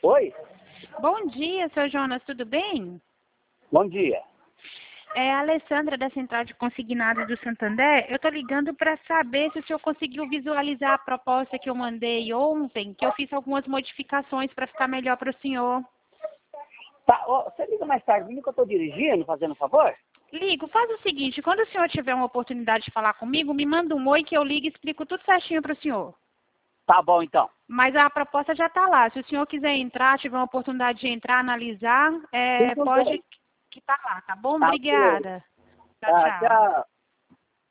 Oi? Bom dia, seu Jonas, tudo bem? Bom dia. É a Alessandra da Central de Consignados do Santander. Eu estou ligando para saber se o senhor conseguiu visualizar a proposta que eu mandei ontem, que eu fiz algumas modificações para ficar melhor para o senhor. Tá, você liga mais tarde, que eu estou dirigindo, fazendo um favor? Ligo, faz o seguinte, quando o senhor tiver uma oportunidade de falar comigo, me manda um oi que eu ligo e explico tudo certinho para o senhor. Tá bom, então. Mas a proposta já está lá. Se o senhor quiser entrar, tiver uma oportunidade de entrar, analisar, Tudo pode bem. que está lá, tá bom? Tá, ok. Obrigada. Tchau, Tá, tchau. tchau.